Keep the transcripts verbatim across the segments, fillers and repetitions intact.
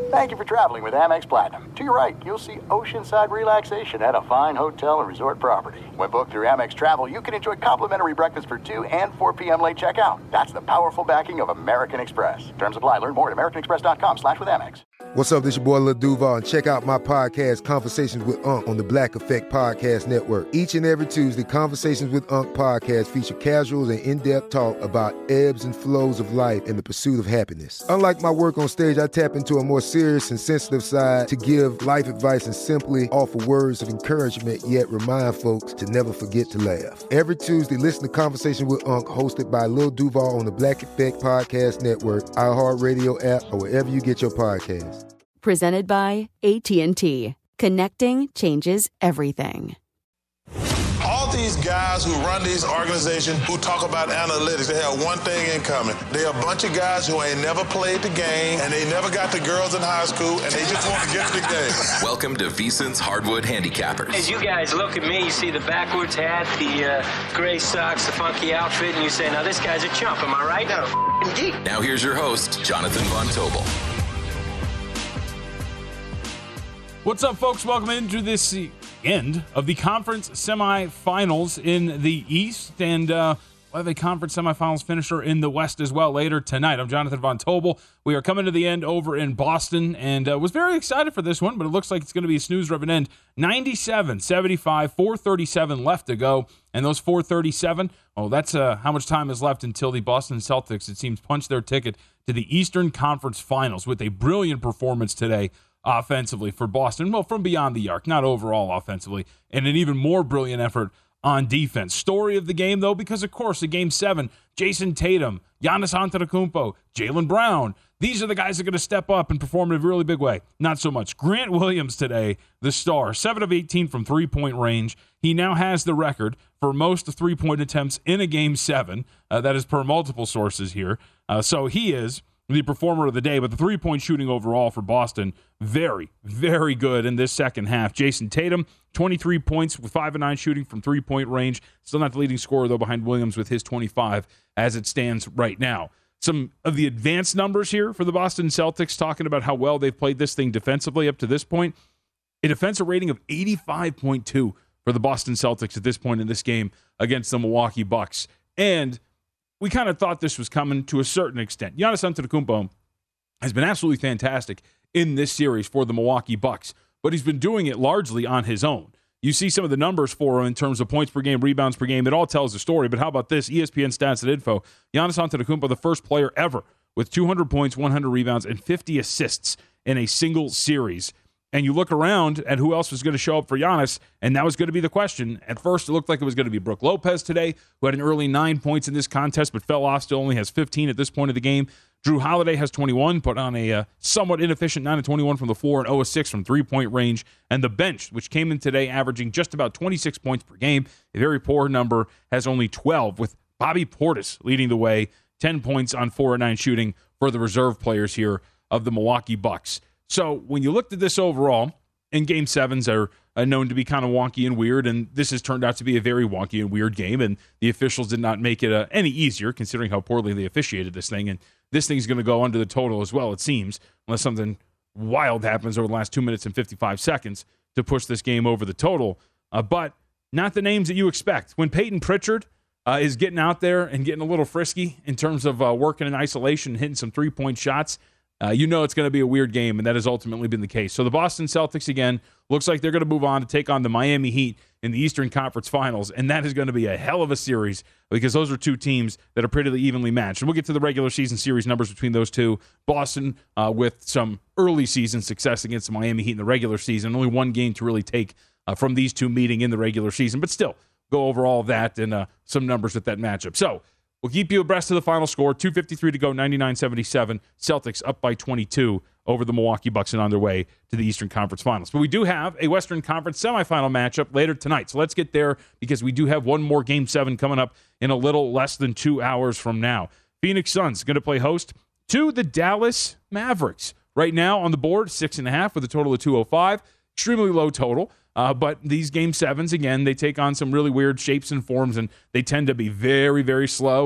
Thank you for traveling with Amex Platinum. To your right, you'll see oceanside relaxation at a fine hotel and resort property. When booked through Amex Travel, you can enjoy complimentary breakfast for two and four p.m. late checkout. That's the powerful backing of American Express. Terms apply. Learn more at americanexpress.com slash with Amex. What's up? This your boy Lil Duval, and check out my podcast, Conversations with Unc, on the Black Effect Podcast Network. Each and every Tuesday, Conversations with Unc podcast feature casual and in-depth talk about ebbs and flows of life and the pursuit of happiness. Unlike my work on stage, I tap into a more serious and sensitive side to give life advice and simply offer words of encouragement, yet remind folks to never forget to laugh. Every Tuesday, listen to Conversations with Unc, hosted by Lil Duval on the Black Effect Podcast Network, iHeartRadio app, or wherever you get your podcasts. Presented by A T and T. Connecting changes everything. All these guys who run these organizations, who talk about analytics, they have one thing in common. They're a bunch of guys who ain't never played the game, and they never got the girls in high school, and they just want to get to the game. Welcome to VSiN's Hardwood Handicappers. As you guys look at me, you see the backwards hat, the uh, gray socks, the funky outfit, and you say, now this guy's a chump, am I right? No, f***ing geek. Now here's your host, Jonathan Von Tobel. What's up, folks? Welcome into this end of the conference semifinals in the East, and uh, we'll have a conference semifinals finisher in the West as well later tonight. I'm Jonathan Von Tobel. We are coming to the end over in Boston, and uh, was very excited for this one, but it looks like it's going to be a snoozer of an end. ninety-seven seventy-five, four thirty-seven left to go, and those four thirty-seven, oh, that's uh, how much time is left until the Boston Celtics, it seems, punch their ticket to the Eastern Conference Finals with a brilliant performance today offensively for Boston, well, from beyond the arc, not overall offensively, and an even more brilliant effort on defense. Story of the game, though, because, of course, in Game seven, Jason Tatum, Giannis Antetokounmpo, Jaylen Brown, these are the guys that are going to step up and perform in a really big way. Not so much. Grant Williams today, the star, seven of eighteen from three-point range. He now has the record for most three-point attempts in a Game seven. Uh, that is per multiple sources here. Uh, so he is the performer of the day, but the three-point shooting overall for Boston, very, very good in this second half. Jason Tatum, twenty-three points with five and nine shooting from three-point range. Still not the leading scorer, though, behind Williams with his twenty-five as it stands right now. Some of the advanced numbers here for the Boston Celtics, talking about how well they've played this thing defensively up to this point. A defensive rating of eighty-five point two for the Boston Celtics at this point in this game against the Milwaukee Bucks. And we kind of thought this was coming to a certain extent. Giannis Antetokounmpo has been absolutely fantastic in this series for the Milwaukee Bucks, but he's been doing it largely on his own. You see some of the numbers for him in terms of points per game, rebounds per game. It all tells the story, but how about this? E S P N Stats and Info. Giannis Antetokounmpo, the first player ever with two hundred points, one hundred rebounds, and fifty assists in a single series. And you look around at who else was going to show up for Giannis, and that was going to be the question. At first, it looked like it was going to be Brook Lopez today, who had an early nine points in this contest, but fell off, still only has fifteen at this point of the game. Drew Holiday has twenty-one, put on a uh, somewhat inefficient nine of twenty-one from the floor and zero of six from three-point range. And the bench, which came in today averaging just about twenty-six points per game, a very poor number, has only twelve, with Bobby Portis leading the way, ten points on four of nine shooting for the reserve players here of the Milwaukee Bucks. So when you looked at this overall, and Game sevens are uh, known to be kind of wonky and weird, and this has turned out to be a very wonky and weird game, and the officials did not make it uh, any easier, considering how poorly they officiated this thing, and this thing's going to go under the total as well, it seems, unless something wild happens over the last two minutes and fifty-five seconds to push this game over the total. Uh, but not the names that you expect. When Peyton Pritchard uh, is getting out there and getting a little frisky in terms of uh, working in isolation, hitting some three-point shots, Uh, you know it's going to be a weird game, and that has ultimately been the case. So the Boston Celtics, again, looks like they're going to move on to take on the Miami Heat in the Eastern Conference Finals, and that is going to be a hell of a series because those are two teams that are pretty evenly matched. And we'll get to the regular season series numbers between those two. Boston uh, with some early season success against the Miami Heat in the regular season. Only one game to really take uh, from these two meeting in the regular season, but still go over all of that and uh, some numbers with that matchup. So we'll keep you abreast of the final score. two fifty-three to go, ninety-nine seventy-seven. Celtics up by twenty-two over the Milwaukee Bucks and on their way to the Eastern Conference Finals. But we do have a Western Conference semifinal matchup later tonight. So let's get there because we do have one more Game seven coming up in a little less than two hours from now. Phoenix Suns going to play host to the Dallas Mavericks. Right now on the board, six and a half with a total of two oh five. Extremely low total. Uh, but these Game sevens, again, they take on some really weird shapes and forms, and they tend to be very, very slow. And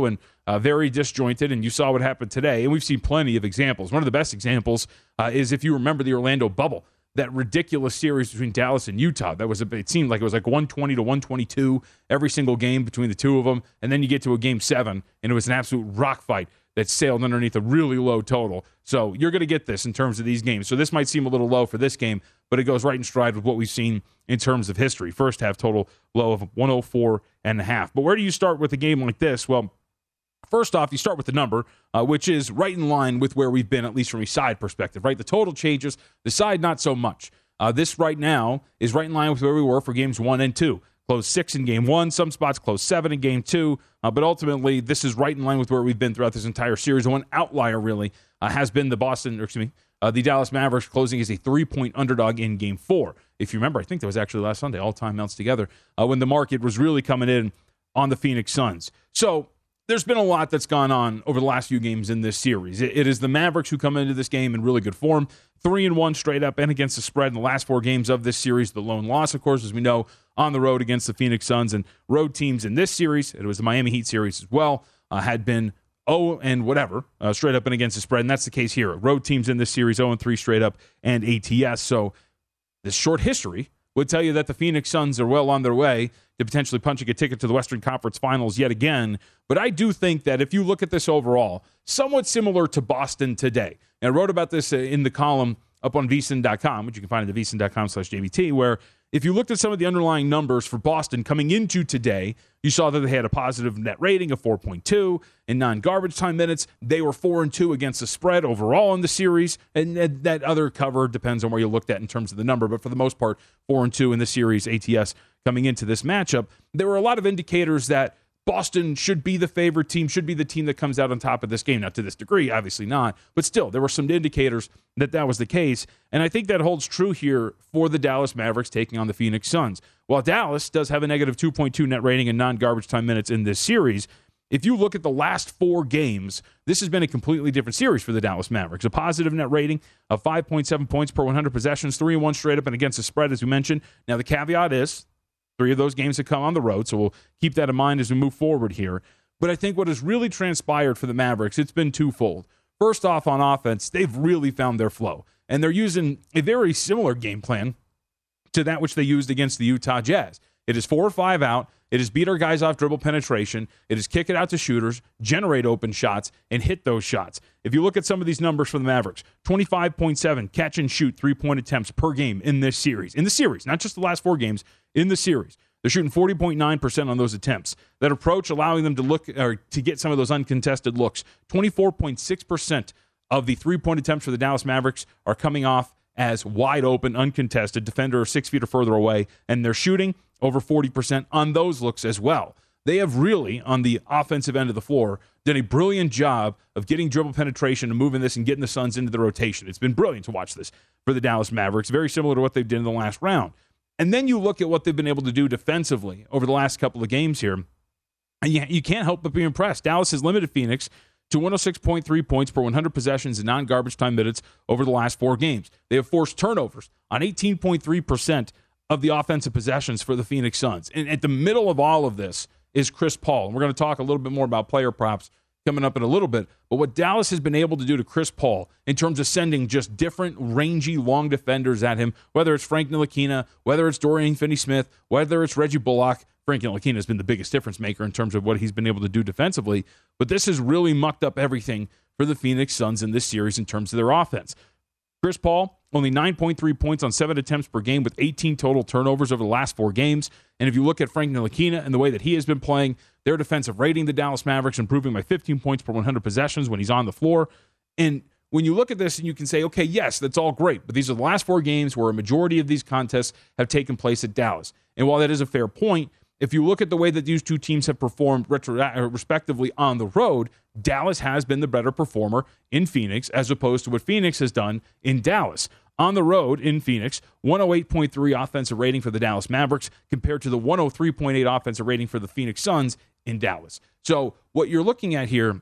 uh, very disjointed, and you saw what happened today, and we've seen plenty of examples. One of the best examples uh, is if you remember the Orlando bubble, that ridiculous series between Dallas and Utah. That was a, it seemed like it was like one twenty to one twenty-two every single game between the two of them, and then you get to a game seven, and it was an absolute rock fight that sailed underneath a really low total. So you're going to get this in terms of these games. So this might seem a little low for this game, but it goes right in stride with what we've seen in terms of history. First half total low of one oh four and a half. But where do you start with a game like this? Well, first off, you start with the number, uh, which is right in line with where we've been, at least from a side perspective, right? The total changes, the side not so much. Uh, this right now is right in line with where we were for games one and two. Closed six in game one, some spots closed seven in game two, uh, but ultimately this is right in line with where we've been throughout this entire series. The one outlier really uh, has been the Boston, or excuse me, uh, the Dallas Mavericks closing as a three-point underdog in game four. If you remember, I think that was actually last Sunday, all timeouts together, uh, when the market was really coming in on the Phoenix Suns. So there's been a lot that's gone on over the last few games in this series. It, it is the Mavericks who come into this game in really good form, three and one straight up and against the spread in the last four games of this series. The lone loss, of course, as we know, on the road against the Phoenix Suns, and road teams in this series, it was the Miami Heat series as well, uh, had been oh and whatever uh, straight up and against the spread, and that's the case here. Road teams in this series oh and three straight up and A T S. So this short history would tell you that the Phoenix Suns are well on their way to potentially punching a ticket to the Western Conference Finals yet again. But I do think that if you look at this overall, somewhat similar to Boston today. And I wrote about this in the column up on V S I N dot com, which you can find at the V S I N dot com slash J V T, where if you looked at some of the underlying numbers for Boston coming into today, you saw that they had a positive net rating of four point two in non-garbage time minutes. They were four and two against the spread overall in the series, and that other cover depends on where you looked at in terms of the number, but for the most part, four and two in the series, A T S coming into this matchup. There were a lot of indicators that Boston should be the favorite team, should be the team that comes out on top of this game. Not to this degree, obviously not, but still, there were some indicators that that was the case, and I think that holds true here for the Dallas Mavericks taking on the Phoenix Suns. While Dallas does have a negative two point two net rating and non-garbage time minutes in this series, if you look at the last four games, this has been a completely different series for the Dallas Mavericks. A positive net rating of five point seven points per one hundred possessions, three and one straight up and against the spread, as we mentioned. Now, the caveat is three of those games have come on the road, so we'll keep that in mind as we move forward here. But I think what has really transpired for the Mavericks, it's been twofold. First off, on offense, they've really found their flow, and they're using a very similar game plan to that which they used against the Utah Jazz. It is four or five out. It is beat our guys off dribble penetration. It is kick it out to shooters, generate open shots, and hit those shots. If you look at some of these numbers for the Mavericks, twenty-five point seven catch and shoot three-point attempts per game in this series. In the series, not just the last four games, in the series. They're shooting forty point nine percent on those attempts. That approach allowing them to look or to get some of those uncontested looks. twenty-four point six percent of the three-point attempts for the Dallas Mavericks are coming off as wide open, uncontested, defender six feet or further away, and they're shooting over forty percent on those looks as well. They have really, on the offensive end of the floor, done a brilliant job of getting dribble penetration and moving this and getting the Suns into the rotation. It's been brilliant to watch this for the Dallas Mavericks, very similar to what they did in the last round. And then you look at what they've been able to do defensively over the last couple of games here, and you, you can't help but be impressed. Dallas has limited Phoenix to one oh six point three points per one hundred possessions in non-garbage time minutes over the last four games. They have forced turnovers on eighteen point three percent of the offensive possessions for the Phoenix Suns. And at the middle of all of this is Chris Paul. And we're going to talk a little bit more about player props coming up in a little bit. But what Dallas has been able to do to Chris Paul in terms of sending just different rangy long defenders at him, whether it's Frank Ntilikina, whether it's Dorian Finney-Smith, whether it's Reggie Bullock. Frank Ntilikina has been the biggest difference maker in terms of what he's been able to do defensively. But this has really mucked up everything for the Phoenix Suns in this series in terms of their offense. Chris Paul, only nine point three points on seven attempts per game with eighteen total turnovers over the last four games. And if you look at Frank Ntilikina and the way that he has been playing, their defensive rating, the Dallas Mavericks, improving by fifteen points per one hundred possessions when he's on the floor. And when you look at this and you can say, okay, yes, that's all great, but these are the last four games where a majority of these contests have taken place at Dallas. And while that is a fair point, if you look at the way that these two teams have performed retro- respectively on the road, Dallas has been the better performer in Phoenix as opposed to what Phoenix has done in Dallas. On the road in Phoenix, one oh eight point three offensive rating for the Dallas Mavericks compared to the one oh three point eight offensive rating for the Phoenix Suns in Dallas. So what you're looking at here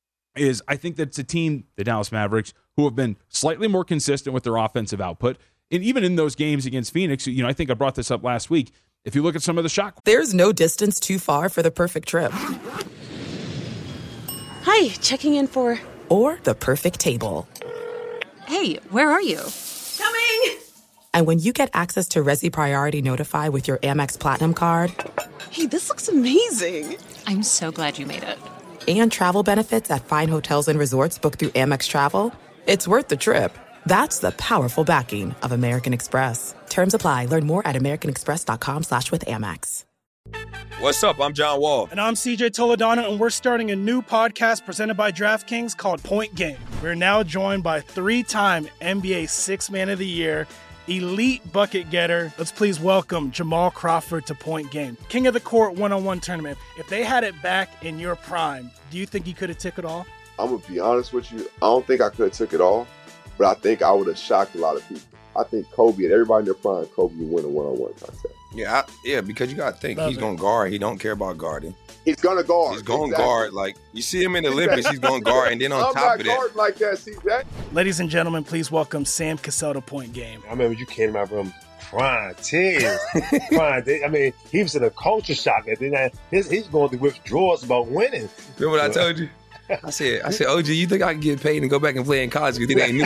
is I think that it's a team, the Dallas Mavericks, who have been slightly more consistent with their offensive output. And even in those games against Phoenix, you know, I think I brought this up last week. If you look at some of the shot... There's no distance too far for the perfect trip. Hi, checking in for... Or the perfect table. Hey, where are you? Coming! And when you get access to Resi Priority Notify with your Amex Platinum card... Hey, this looks amazing. I'm so glad you made it. And travel benefits at fine hotels and resorts booked through Amex Travel, it's worth the trip. That's the powerful backing of American Express. Terms apply. Learn more at americanexpress.com slash with Amex. What's up? I'm John Wall. And I'm C J Toledano, and we're starting a new podcast presented by DraftKings called Point Game. We're now joined by three-time N B A Sixth Man of the Year, elite bucket getter. Let's please welcome Jamal Crawford to Point Game. King of the Court one-on-one tournament. If they had it back in your prime, do you think you could have took it all? I'm going to be honest with you. I don't think I could have took it all, but I think I would have shocked a lot of people. I think Kobe and everybody in their prime, Kobe would win a one-on-one contest. Yeah, I, yeah, because you got to think, Love he's going to guard. He don't care about guarding. He's going to guard. He's going to exactly. guard. Like, you see him in the Olympics, he's going to guard. And then on I'm top of that. I'm not guarding like that, C J. Ladies and gentlemen, please welcome Sam Cassell to Point Game. I remember you came out from prime ten. prime, I mean, he was in a culture shock. And then his, he's going through withdrawals about winning. Remember what I told you? I said, I said, O G, you think I can get paid and go back and play in college because it ain't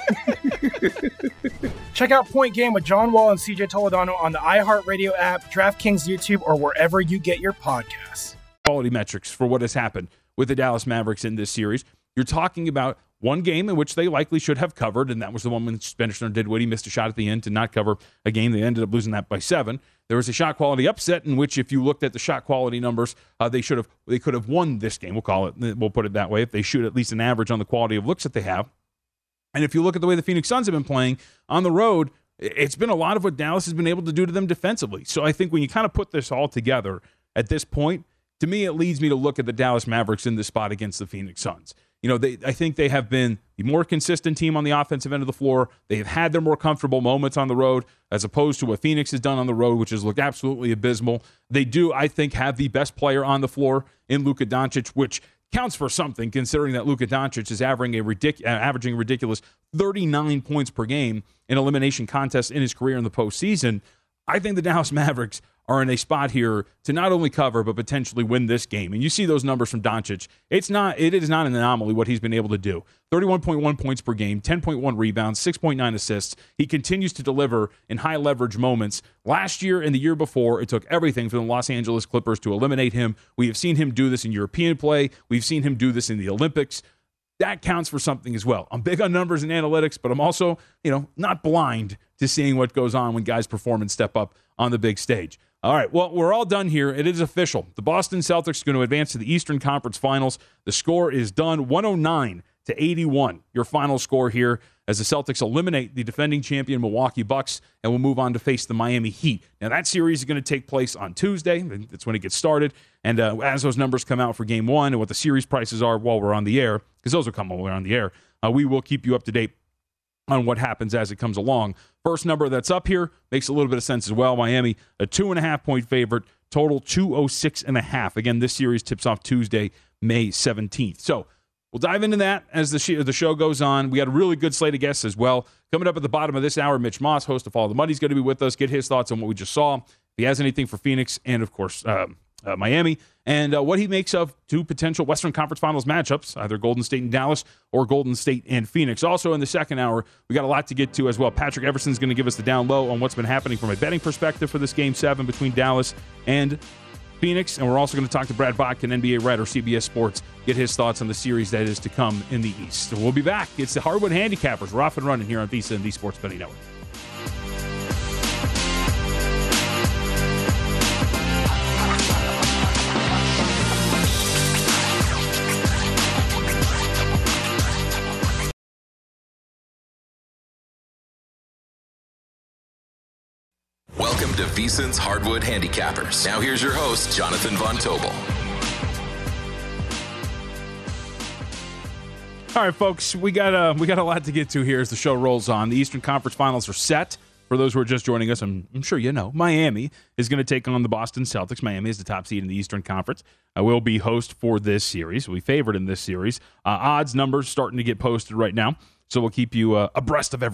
it? Check out Point Game with John Wall and C J Toledano on the iHeartRadio app, DraftKings YouTube, or wherever you get your podcasts. Quality metrics for what has happened with the Dallas Mavericks in this series. You're talking about one game in which they likely should have covered, and that was the one when Spencer Dinwiddie missed a shot at the end to not cover a game. They ended up losing that by seven. There was a shot quality upset in which, if you looked at the shot quality numbers, uh, they should have, they could have won this game. We'll call it, we'll put it that way, if they shoot at least an average on the quality of looks that they have. And if you look at the way the Phoenix Suns have been playing on the road, it's been a lot of what Dallas has been able to do to them defensively. So I think when you kind of put this all together at this point, to me, it leads me to look at the Dallas Mavericks in this spot against the Phoenix Suns. You know, they, I think they have been the more consistent team on the offensive end of the floor. They have had their more comfortable moments on the road as opposed to what Phoenix has done on the road, which has looked absolutely abysmal. They do, I think, have the best player on the floor in Luka Doncic, which counts for something considering that Luka Doncic is averaging a, ridic- uh, averaging a ridiculous thirty-nine points per game in elimination contests in his career in the postseason. I think the Dallas Mavericks are in a spot here to not only cover but potentially win this game. And you see those numbers from Doncic. It's not it is not an anomaly what he's been able to do. thirty-one point one points per game, ten point one rebounds, six point nine assists. He continues to deliver in high leverage moments. Last year and the year before, it took everything for the Los Angeles Clippers to eliminate him. We have seen him do this in European play. We've seen him do this in the Olympics. That counts for something as well. I'm big on numbers and analytics, but I'm also, you know, not blind to seeing what goes on when guys perform and step up on the big stage. All right, well, we're all done here. It is official. The Boston Celtics are going to advance to the Eastern Conference Finals. The score is done, one oh nine to eighty-one. Your final score here as the Celtics eliminate the defending champion Milwaukee Bucks and will move on to face the Miami Heat. Now, that series is going to take place on Tuesday. That's when it gets started. And uh, as those numbers come out for game one and what the series prices are while we're on the air, because those will come while we're on the air, uh, we will keep you up to date on what happens as it comes along. First number that's up here makes a little bit of sense as well. Miami, a two and a half point favorite, total two oh six and a half. Again, this series tips off Tuesday, May seventeenth. So we'll dive into that as the, sh- the show goes on. We got a really good slate of guests as well. Coming up at the bottom of this hour, Mitch Moss, host of Follow the Money, is going to be with us, get his thoughts on what we just saw. If he has anything for Phoenix and, of course, um, Uh, Miami, and uh, what he makes of two potential Western Conference Finals matchups, either Golden State and Dallas or Golden State and Phoenix. Also in the second hour, we got a lot to get to as well. Patrick Everson's going to give us the down low on what's been happening from a betting perspective for this Game seven between Dallas and Phoenix, and we're also going to talk to Brad Botkin, N B A writer, C B S Sports, get his thoughts on the series that is to come in the East. So we'll be back. It's the Hardwood Handicappers. We're off and running here on VSiN and the Sports Betting Network. Welcome to VSiN's Hardwood Handicappers. Now here's your host, Jonathan Von Tobel. All right, folks, we got a, we got a lot to get to here as the show rolls on. The Eastern Conference Finals are set. For those who are just joining us, I'm, I'm sure you know, Miami is going to take on the Boston Celtics. Miami is the top seed in the Eastern Conference. I will be host for this series. We favored in this series. Uh, odds numbers starting to get posted right now, so we'll keep you uh, abreast of everything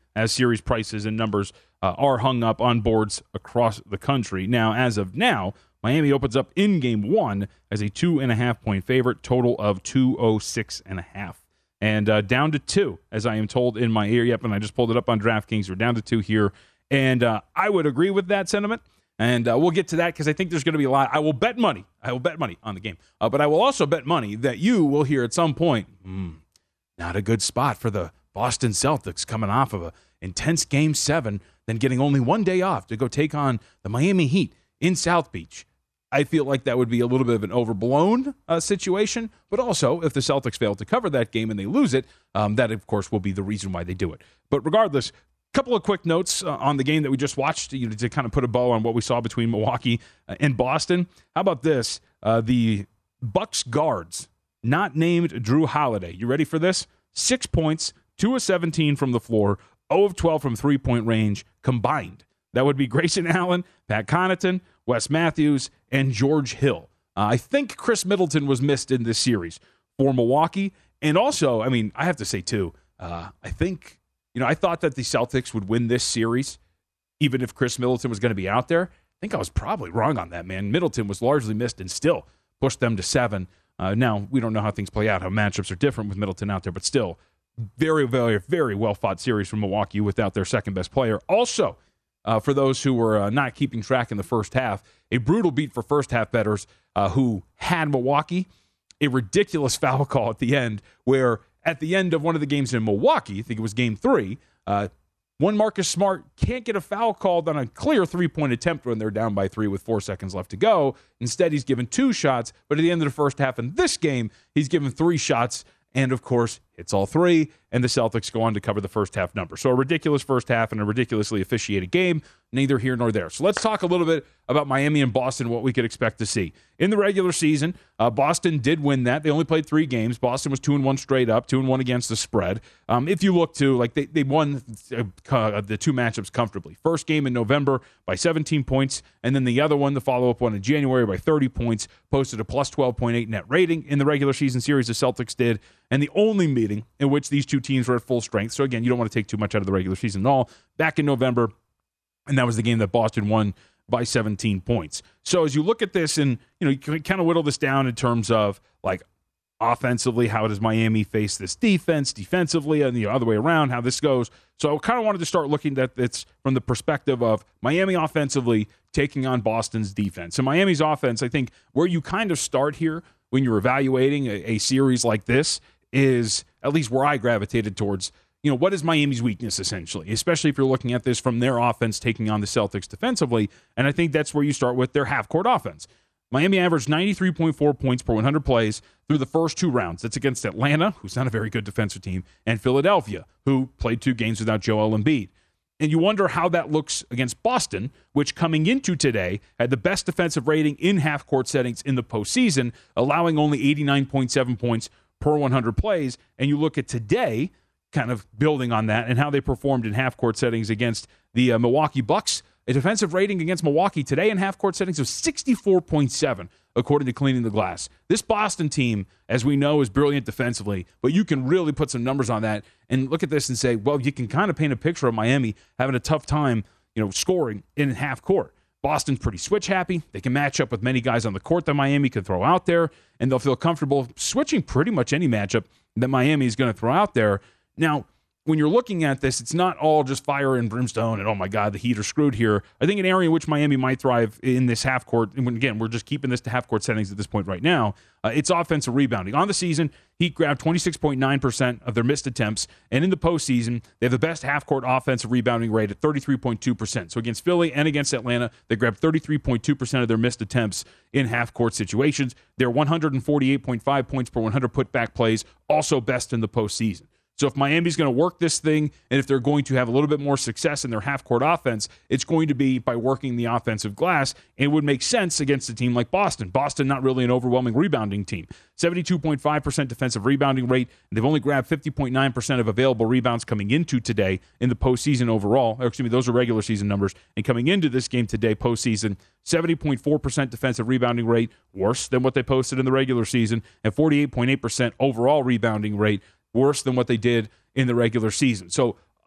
as series prices and numbers uh, are hung up on boards across the country. Now, as of now, Miami opens up in game one as a two and a half point favorite, total of two oh six and a half. And uh, down to two, as I am told in my ear. Yep, and I just pulled it up on DraftKings. We're down to two here. And uh, I would agree with that sentiment. And uh, we'll get to that because I think there's going to be a lot. I will bet money. I will bet money on the game. Uh, but I will also bet money that you will hear at some point, mm, not a good spot for the Boston Celtics coming off of an intense game seven, then getting only one day off to go take on the Miami Heat in South Beach. I feel like that would be a little bit of an overblown uh, situation, but also if the Celtics fail to cover that game and they lose it, um, that, of course, will be the reason why they do it. But regardless, a couple of quick notes uh, on the game that we just watched you know, to kind of put a bow on what we saw between Milwaukee uh, and Boston. How about this? Uh, the Bucks guards, not named Jrue Holiday. You ready for this? Six points, two of seventeen from the floor, zero of twelve from three-point range combined. That would be Grayson Allen, Pat Connaughton, Wes Matthews, and George Hill. Uh, I think Chris Middleton was missed in this series for Milwaukee. And also, I mean, I have to say, too, uh, I think, you know, I thought that the Celtics would win this series, even if Chris Middleton was going to be out there. I think I was probably wrong on that, man. Middleton was largely missed and still pushed them to seven. Uh, now, we don't know how things play out, how matchups are different with Middleton out there, but still, very, very, very well-fought series from Milwaukee without their second-best player. Also, Uh, for those who were uh, not keeping track in the first half, a brutal beat for first-half bettors uh, who had Milwaukee. A ridiculous foul call at the end where at the end of one of the games in Milwaukee, I think it was game three, uh, one Marcus Smart can't get a foul called on a clear three-point attempt when they're down by three with four seconds left to go. Instead, he's given two shots, but at the end of the first half in this game, he's given three shots, and, of course, hits all three, and the Celtics go on to cover the first half number. So a ridiculous first half and a ridiculously officiated game, neither here nor there. So let's talk a little bit about Miami and Boston, what we could expect to see. In the regular season, uh, Boston did win that. They only played three games. Boston was two and one straight up, two and one against the spread. Um, if you look to, like, they, they won uh, the two matchups comfortably. First game in November by seventeen points, and then the other one, the follow-up one in January by thirty points, posted a plus twelve point eight net rating in the regular season series the Celtics did, and the only meeting in which these two teams were at full strength. So, again, you don't want to take too much out of the regular season at all. Back in November, and that was the game that Boston won by seventeen points. So as you look at this and, you know, you can kind of whittle this down in terms of, like, offensively, how does Miami face this defense, defensively, and the other way around, how this goes. So I kind of wanted to start looking at this from the perspective of Miami offensively taking on Boston's defense. And Miami's offense, I think, where you kind of start here when you're evaluating a, a series like this is at least where I gravitated towards, you know, what is Miami's weakness, essentially, especially if you're looking at this from their offense taking on the Celtics defensively. And I think that's where you start with their half-court offense. Miami averaged ninety-three point four points per one hundred plays through the first two rounds. That's against Atlanta, who's not a very good defensive team, and Philadelphia, who played two games without Joel Embiid. And you wonder how that looks against Boston, which coming into today had the best defensive rating in half-court settings in the postseason, allowing only eighty-nine point seven points per one hundred plays. And you look at today, kind of building on that, and how they performed in half-court settings against the uh, Milwaukee Bucks. A defensive rating against Milwaukee today in half-court settings of sixty-four point seven, according to Cleaning the Glass. This Boston team, as we know, is brilliant defensively, but you can really put some numbers on that and look at this and say, well, you can kind of paint a picture of Miami having a tough time, you know, scoring in half-court. Boston's pretty switch-happy. They can match up with many guys on the court that Miami can throw out there, and they'll feel comfortable switching pretty much any matchup that Miami is going to throw out there. Now, when you're looking at this, it's not all just fire and brimstone and, oh, my God, the Heat are screwed here. I think an area in which Miami might thrive in this half-court, and again, we're just keeping this to half-court settings at this point right now, uh, it's offensive rebounding. On the season, Heat grabbed twenty-six point nine percent of their missed attempts, and in the postseason, they have the best half-court offensive rebounding rate at thirty-three point two percent. So against Philly and against Atlanta, they grabbed thirty-three point two percent of their missed attempts in half-court situations. They're one hundred forty-eight point five points per one hundred putback plays, also best in the postseason. So if Miami's going to work this thing, and if they're going to have a little bit more success in their half-court offense, it's going to be by working the offensive glass, and it would make sense against a team like Boston. Boston, not really an overwhelming rebounding team. seventy-two point five percent defensive rebounding rate, and they've only grabbed fifty point nine percent of available rebounds coming into today in the postseason overall. Or excuse me, those are regular season numbers. And coming into this game today, postseason, seventy point four percent defensive rebounding rate, worse than what they posted in the regular season, and forty-eight point eight percent overall rebounding rate, worse than what they did in the regular season. So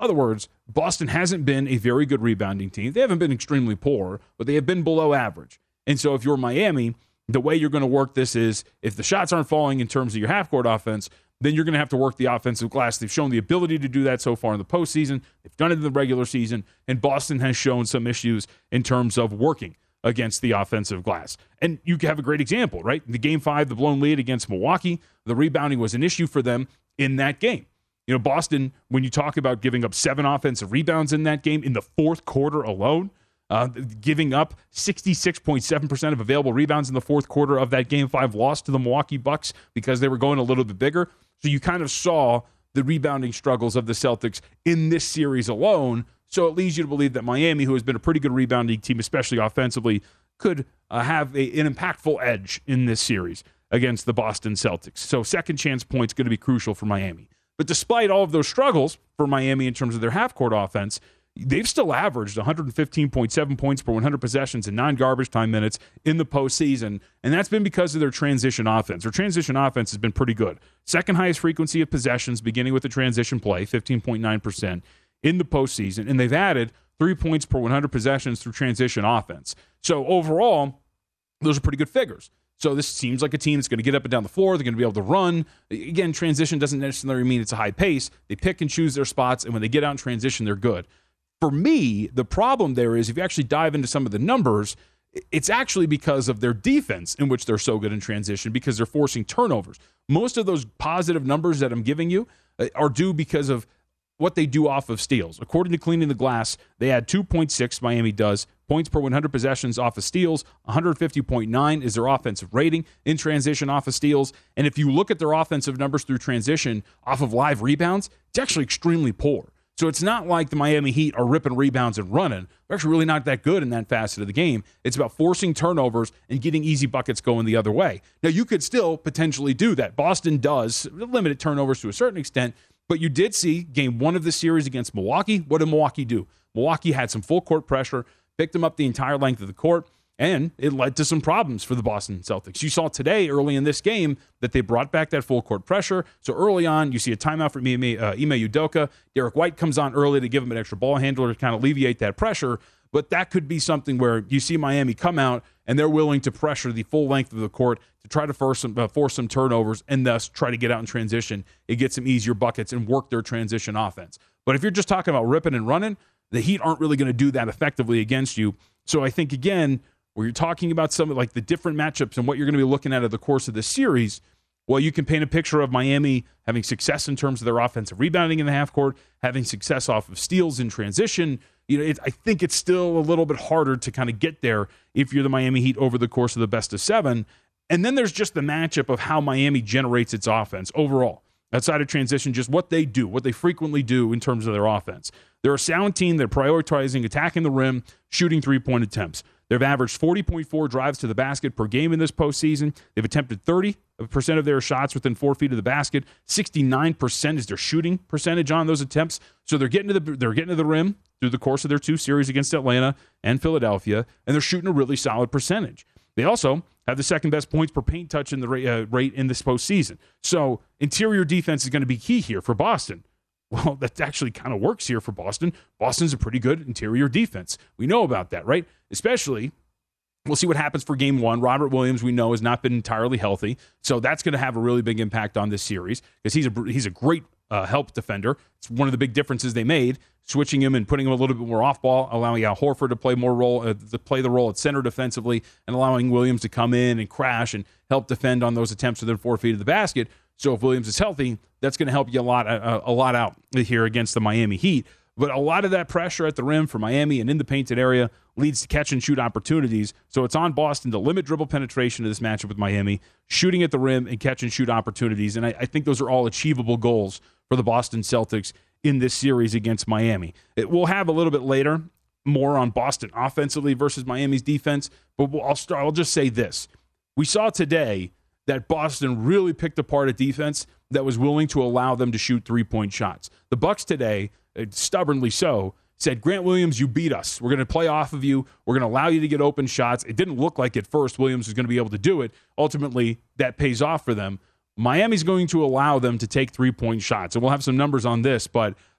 In other words, Boston hasn't been a very good rebounding team. They haven't been extremely poor, but they have been below average. And so if you're Miami, the way you're going to work this is if the shots aren't falling in terms of your half-court offense, then you're going to have to work the offensive glass. They've shown the ability to do that so far in the postseason. They've done it in the regular season, and Boston has shown some issues in terms of working against the offensive glass. And you have a great example, right? The game five, the blown lead against Milwaukee, the rebounding was an issue for them in that game. You know, Boston, when you talk about giving up seven offensive rebounds in that game in the fourth quarter alone, uh, giving up sixty-six point seven percent of available rebounds in the fourth quarter of that game five loss to the Milwaukee Bucks because they were going a little bit bigger. So you kind of saw the rebounding struggles of the Celtics in this series alone. So it leads you to believe that Miami, who has been a pretty good rebounding team, especially offensively, could uh, have a, an impactful edge in this series against the Boston Celtics. So second chance points going to be crucial for Miami. But despite all of those struggles for Miami in terms of their half-court offense, they've still averaged one fifteen point seven points per one hundred possessions in non-garbage time minutes in the postseason, and that's been because of their transition offense. Their transition offense has been pretty good. Second highest frequency of possessions beginning with the transition play, fifteen point nine percent in the postseason, and they've added three points per one hundred possessions through transition offense. So overall, those are pretty good figures. So this seems like a team that's going to get up and down the floor. They're going to be able to run. Again, transition doesn't necessarily mean it's a high pace. They pick and choose their spots, and when they get out in transition, they're good. For me, the problem there is if you actually dive into some of the numbers, it's actually because of their defense in which they're so good in transition because they're forcing turnovers. Most of those positive numbers that I'm giving you are due because of what they do off of steals. According to Cleaning the Glass, they had two point six, Miami does, points per one hundred possessions off of steals. one fifty point nine is their offensive rating in transition off of steals. And if you look at their offensive numbers through transition off of live rebounds, it's actually extremely poor. So it's not like the Miami Heat are ripping rebounds and running. They're actually really not that good in that facet of the game. It's about forcing turnovers and getting easy buckets going the other way. Now, you could still potentially do that. Boston does limited turnovers to a certain extent, but you did see game one of the series against Milwaukee. What did Milwaukee do? Milwaukee had some full court pressure, picked them up the entire length of the court, and it led to some problems for the Boston Celtics. You saw today, early in this game, that they brought back that full court pressure. So early on, you see a timeout for Ime, uh, Ime Udoka. Derek White comes on early to give him an extra ball handler to kind of alleviate that pressure. But that could be something where you see Miami come out, and they're willing to pressure the full length of the court to try to force some, uh, force some turnovers and thus try to get out in transition and get some easier buckets and work their transition offense. But if you're just talking about ripping and running, the Heat aren't really going to do that effectively against you. So I think, again, where you're talking about some of like the different matchups and what you're going to be looking at over the course of this series, well, you can paint a picture of Miami having success in terms of their offensive rebounding in the half court, having success off of steals in transition. You know, it, I think it's still a little bit harder to kind of get there if you're the Miami Heat over the course of the best of seven. And then there's just the matchup of how Miami generates its offense overall. Outside of transition, just what they do, what they frequently do in terms of their offense. They're a sound team. They're prioritizing attacking the rim, shooting three-point attempts. They've averaged forty point four drives to the basket per game in this postseason. They've attempted thirty percent of their shots within four feet of the basket. sixty-nine percent is their shooting percentage on those attempts. So they're getting to the they're getting to the rim through the course of their two series against Atlanta and Philadelphia, and they're shooting a really solid percentage. They also have the second best points per paint touch in the rate, uh, rate in this postseason. So interior defense is going to be key here for Boston. Well, that actually kind of works here for Boston. Boston's a pretty good interior defense. We know about that, right? Especially, we'll see what happens for game one. Robert Williams, we know, has not been entirely healthy. So that's going to have a really big impact on this series because he's a, he's a great uh, help defender. It's one of the big differences they made, switching him and putting him a little bit more off ball, allowing Al Horford to play more role, uh, to play the role at center defensively, and allowing Williams to come in and crash and help defend on those attempts within four feet of the basket. So if Williams is healthy, that's going to help you a lot, a, a lot out here against the Miami Heat. But a lot of that pressure at the rim for Miami and in the painted area leads to catch and shoot opportunities. So it's on Boston to limit dribble penetration of this matchup with Miami, shooting at the rim and catch and shoot opportunities. And I, I think those are all achievable goals for the Boston Celtics in this series against Miami. It, we'll have a little bit later more on Boston offensively versus Miami's defense. But we'll, I'll start. I'll just say this: we saw today that Boston really picked apart a defense that was willing to allow them to shoot three-point shots. The Bucks today, stubbornly so, said, Grant Williams, you beat us. We're going to play off of you. We're going to allow you to get open shots. It didn't look like at first Williams was going to be able to do it. Ultimately, that pays off for them. Miami's going to allow them to take three-point shots. And we'll have some numbers on this, but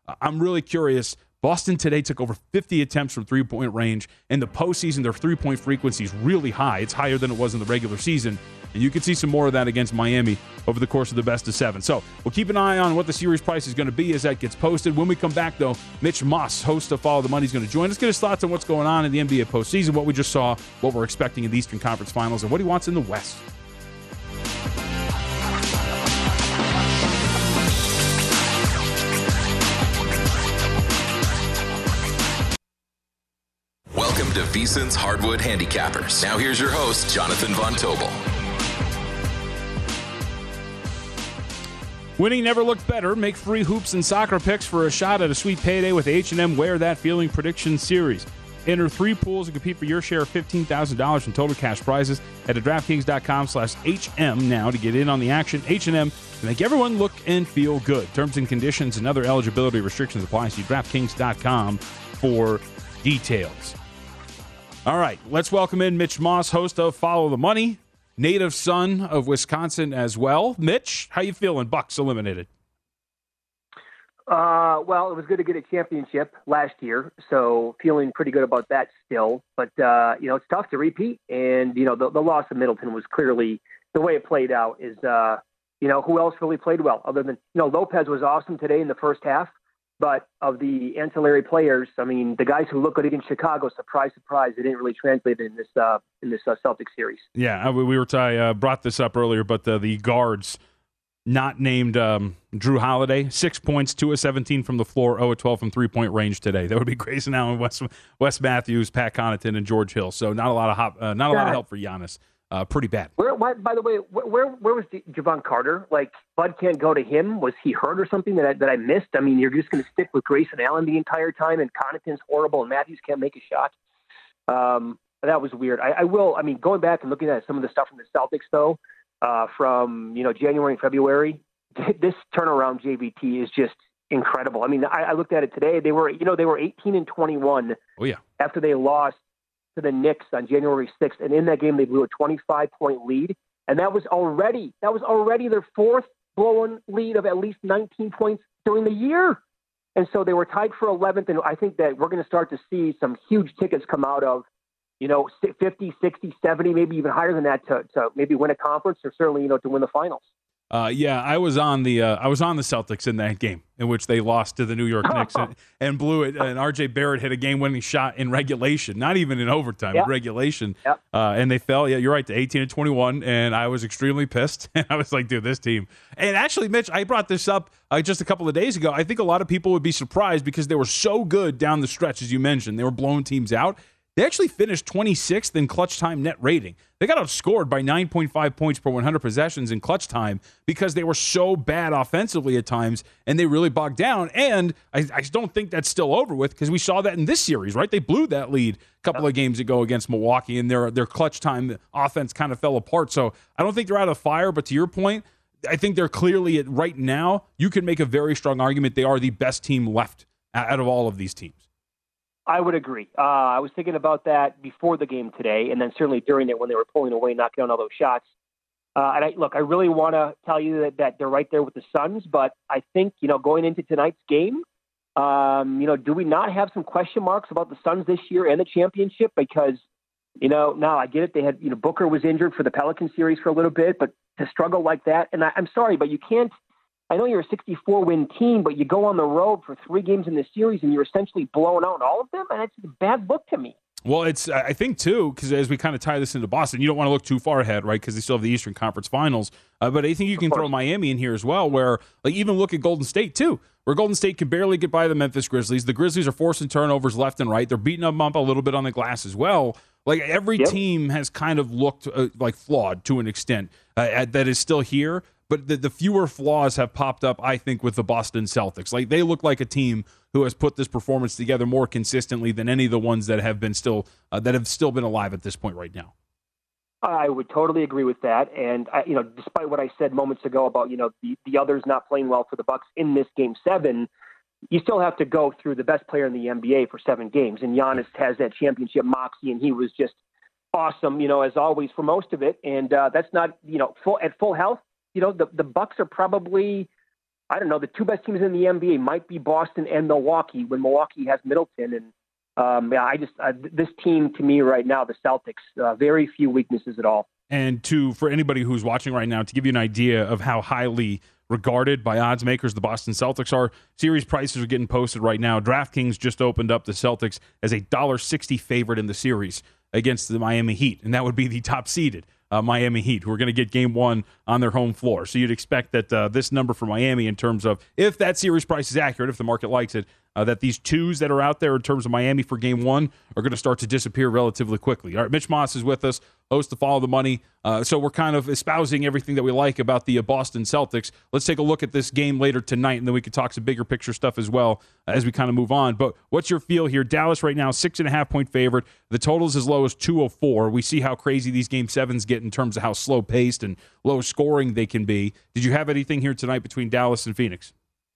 I'm really curious. Boston today took over fifty attempts from three-point range. In the postseason, their three-point frequency is really high. It's higher than it was in the regular season. And you could see some more of that against Miami over the course of the best of seven. So we'll keep an eye on what the series price is going to be as that gets posted. When we come back, though, Mitch Moss, host of Follow the Money, is going to join us, get his thoughts on what's going on in the N B A postseason, what we just saw, what we're expecting in the Eastern Conference Finals, and what he wants in the West. Welcome to VSiN's Hardwood Handicappers. Now here's your host, Jonathan Von Tobel. Winning never looked better. Make free hoops and soccer picks for a shot at a sweet payday with H and M Wear That Feeling Prediction Series. Enter three pools and compete for your share of fifteen thousand dollars in total cash prizes. Head to DraftKings.com slash HM now to get in on the action. H and M to make everyone look and feel good. Terms and conditions and other eligibility restrictions apply. See DraftKings dot com for details. All right, let's welcome in Mitch Moss, host of Follow the Money, native son of Wisconsin as well. Mitch, how you feeling? Bucks eliminated. Uh, well, it was good to get a championship last year, so feeling pretty good about that still. But, uh, you know, it's tough to repeat. And, you know, the, the loss of Middleton was clearly the way it played out is, uh, you know, who else really played well other than, you know, Lopez was awesome today in the first half. But of the ancillary players, I mean, the guys who look good against Chicago, surprise, surprise, they didn't really translate in this uh, in this uh, Celtics series. Yeah, we were t- I uh, brought this up earlier, but the, the guards not named um, Drew Holiday, six points, two of seventeen from the floor, zero of twelve from three-point range today. That would be Grayson Allen, Wes, Wes Matthews, Pat Connaughton, and George Hill. So not a lot of hop, uh, not a lot of help for Giannis. Uh, pretty bad. Where, why, by the way, where where was Javon Carter? Like, Bud can't go to him. Was he hurt or something that I, that I missed? I mean, you're just going to stick with Grayson Allen the entire time, and Connaughton's horrible, and Matthews can't make a shot. Um, that was weird. I, I will. I mean, going back and looking at some of the stuff from the Celtics, though, uh, from you know January and February, this turnaround J V T is just incredible. I mean, I, I looked at it today. They were, you know, they were eighteen and twenty-one. Oh yeah. After they lost to the Knicks on January sixth, and in that game they blew a twenty-five point lead, and that was already that was already their fourth blown lead of at least nineteen points during the year, and so they were tied for eleventh. And I think that we're going to start to see some huge tickets come out of, you know, fifty, sixty, seventy, maybe even higher than that to, to maybe win a conference or certainly you know to win the finals. Uh, yeah, I was on the uh, I was on the Celtics in that game in which they lost to the New York Knicks and, and blew it. And R J Barrett hit a game-winning shot in regulation, not even in overtime, yep. in regulation. Yep. Uh, and they fell. Yeah, you're right, to eighteen and twenty-one. And I was extremely pissed. And I was like, dude, this team. And actually, Mitch, I brought this up uh, just a couple of days ago. I think a lot of people would be surprised because they were so good down the stretch, as you mentioned. They were blowing teams out. They actually finished twenty-sixth in clutch time net rating. They got outscored by nine point five points per one hundred possessions in clutch time because they were so bad offensively at times, and they really bogged down. And I, I don't think that's still over with because we saw that in this series, right? They blew that lead a couple of games ago against Milwaukee, and their their clutch time offense kind of fell apart. So I don't think they're out of fire, but to your point, I think they're clearly, at right now, you can make a very strong argument they are the best team left out of all of these teams. I would agree. Uh, I was thinking about that before the game today, and then certainly during it when they were pulling away, knocking down all those shots. Uh, and I, look, I really want to tell you that, that they're right there with the Suns, but I think, you know, going into tonight's game, um, you know, do we not have some question marks about the Suns this year and the championship? Because, you know, now I get it. They had, you know, Booker was injured for the Pelican series for a little bit, but to struggle like that, and I, I'm sorry, but you can't. I know you're a sixty-four win team, but you go on the road for three games in this series and you're essentially blowing out all of them, and it's a bad look to me. Well, it's I think, too, because as we kind of tie this into Boston, you don't want to look too far ahead, right, because they still have the Eastern Conference Finals. Uh, but I think you can throw Miami in here as well, where, like, even look at Golden State, too, where Golden State can barely get by the Memphis Grizzlies. The Grizzlies are forcing turnovers left and right. They're beating them up a little bit on the glass as well. Like, every yep. team has kind of looked, uh, like, flawed to an extent uh, that is still here. But the, the fewer flaws have popped up, I think, with the Boston Celtics. Like, they look like a team who has put this performance together more consistently than any of the ones that have been still uh, that have still been alive at this point right now. I would totally agree with that. And, I, you know, despite what I said moments ago about, you know, the, the others not playing well for the Bucks in this game seven, you still have to go through the best player in the N B A for seven games. And Giannis has that championship moxie, and he was just awesome, you know, as always for most of it. And uh, that's not, you know, full, at full health. You know, the, the Bucks are probably, I don't know, the two best teams in the N B A might be Boston and Milwaukee when Milwaukee has Middleton. And um, yeah, I just uh, this team to me right now, the Celtics, uh, very few weaknesses at all. And to for anybody who's watching right now, to give you an idea of how highly regarded by odds makers the Boston Celtics are, series prices are getting posted right now. DraftKings just opened up the Celtics as a one dollar sixty favorite in the series against the Miami Heat, and that would be the top seeded uh, Miami Heat, who are going to get game one on their home floor. So you'd expect that uh, this number for Miami, in terms of if that series price is accurate, if the market likes it, uh, that these twos that are out there in terms of Miami for game one are going to start to disappear relatively quickly. All right, Mitch Moss is with us, host of Follow the Money. Uh, so we're kind of espousing everything that we like about the uh, Boston Celtics. Let's take a look at this game later tonight, and then we can talk some bigger picture stuff as well uh, as we kind of move on. But what's your feel here? Dallas right now, six and a half point favorite. The total's as low as two oh four. We see how crazy these game sevens get in terms of how slow paced and low scoring they can be. Did you have anything here tonight between Dallas and Phoenix?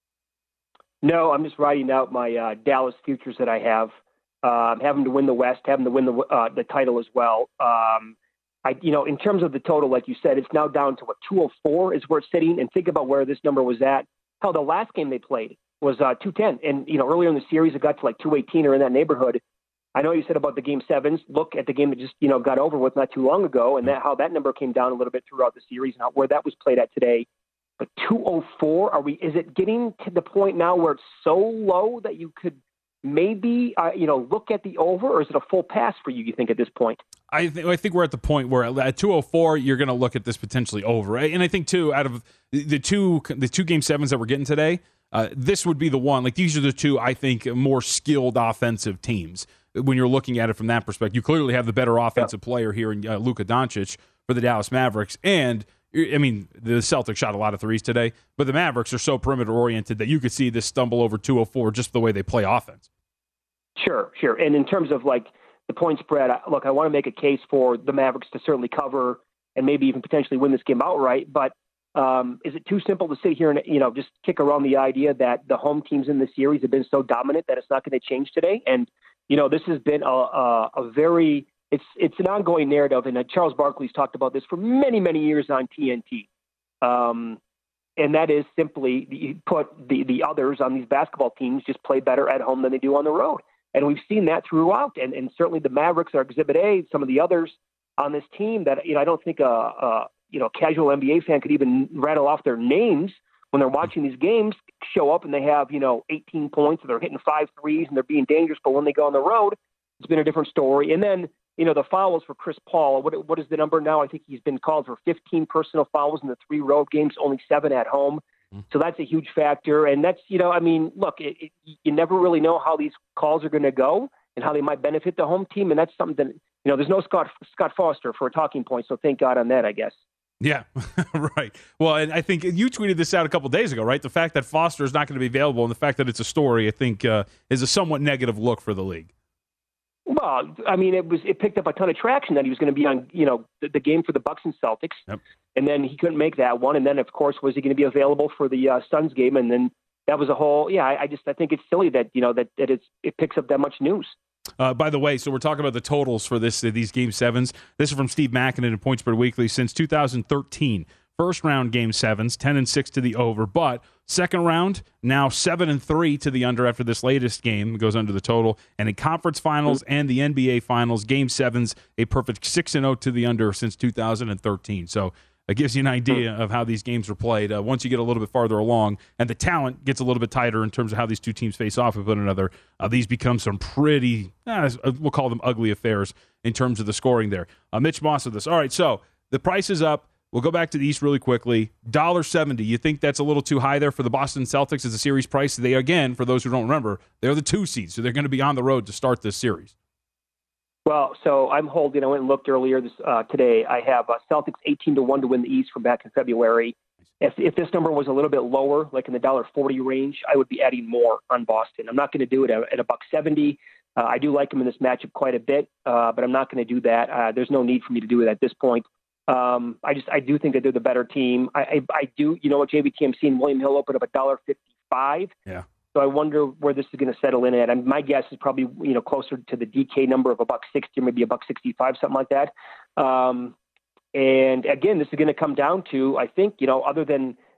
No, I'm just writing out my uh, Dallas futures that I have. Um, having to win the West, having to win the uh, the title as well. Um, I, you know, in terms of the total, like you said, it's now down to what two oh four is where it's sitting. And think about where this number was at. Hell, the last game they played was uh, two ten, and you know, earlier in the series it got to like two eighteen or in that neighborhood. I know you said about the game sevens. Look at the game that just you know got over with not too long ago, and that how that number came down a little bit throughout the series, and how, where that was played at today. But two oh four, are we? Is it getting to the point now where it's so low that you could maybe uh, you know look at the over, or is it a full pass for you? You think at this point? I think I think we're at the point where at two oh four you're going to look at this potentially over, right? And I think too, out of the two the two game sevens that we're getting today, uh, this would be the one. Like these are the two I think more skilled offensive teams. When you're looking at it from that perspective, you clearly have the better offensive yeah. player here in uh, Luka Doncic for the Dallas Mavericks, and I mean, the Celtics shot a lot of threes today, but the Mavericks are so perimeter-oriented that you could see this stumble over two oh four just the way they play offense. Sure, sure. And in terms of, like, the point spread, look, I want to make a case for the Mavericks to certainly cover and maybe even potentially win this game outright, but um, is it too simple to sit here and, you know, just kick around the idea that the home teams in the series have been so dominant that it's not going to change today? And, you know, this has been a, a, a very – It's it's an ongoing narrative, and uh, Charles Barkley's talked about this for many, many years on T N T. Um, and that is simply you put the, the others on these basketball teams just play better at home than they do on the road. And we've seen that throughout. And, and certainly the Mavericks are Exhibit A, some of the others on this team that, you know, I don't think a, a you know, casual N B A fan could even rattle off their names when they're watching these games, show up and they have, you know, eighteen points, and they're hitting five threes and they're being dangerous. But when they go on the road, it's been a different story. And then, you know, the fouls for Chris Paul, what what is the number now? I think he's been called for fifteen personal fouls in the three road games, only seven at home. Mm-hmm. So that's a huge factor. And that's, you know, I mean, look, it, it, you never really know how these calls are going to go and how they might benefit the home team. And that's something that, you know, there's no Scott Scott Foster for a talking point. So thank God on that, I guess. Yeah, right. Well, and I think you tweeted this out a couple days ago, right? The fact that Foster is not going to be available and the fact that it's a story, I think, uh, is a somewhat negative look for the league. Well, I mean, it was it picked up a ton of traction that he was going to be on, you know, the, the game for the Bucks and Celtics, yep. And then he couldn't make that one. And then, of course, was he going to be available for the uh, Suns game? And then that was a whole, yeah. I, I just I think it's silly that you know that that it's it picks up that much news. Uh, by the way, so we're talking about the totals for this uh, these game sevens. This is from Steve Mackinnon at Point Spread Weekly. Since two thousand thirteen, first round game sevens, ten and six to the over, but second round now seven and three to the under after this latest game it goes under the total. And in conference finals and the N B A finals, game sevens a perfect six and zero to the under since two thousand thirteen. So it gives you an idea of how these games are played. Uh, once you get a little bit farther along, and the talent gets a little bit tighter in terms of how these two teams face off with one another, uh, these become some pretty, uh, we'll call them ugly affairs in terms of the scoring there. Uh, Mitch Moss with this. All right, so the price is up. We'll go back to the East really quickly. one dollar seventy. You think that's a little too high there for the Boston Celtics as a series price? They, again, for those who don't remember, they're the two seeds, so they're going to be on the road to start this series. Well, so I'm holding. I went and looked earlier this uh, today. I have uh, Celtics eighteen to one to win the East from back in February. If if this number was a little bit lower, like in the one dollar forty range, I would be adding more on Boston. I'm not going to do it at, at a buck seventy. Uh, I do like them in this matchup quite a bit, uh, but I'm not going to do that. Uh, there's no need for me to do it at this point. Um, I just I do think that they're the better team. I I, I do. You know what, J V T, I'm seeing William Hill open up one dollar fifty-five. Yeah. So I wonder where this is going to settle in at. And my guess is probably, you know, closer to the D K number of a buck sixty or maybe a buck sixty-five, something like that. Um, and again, this is going to come down to, I think, you know, other than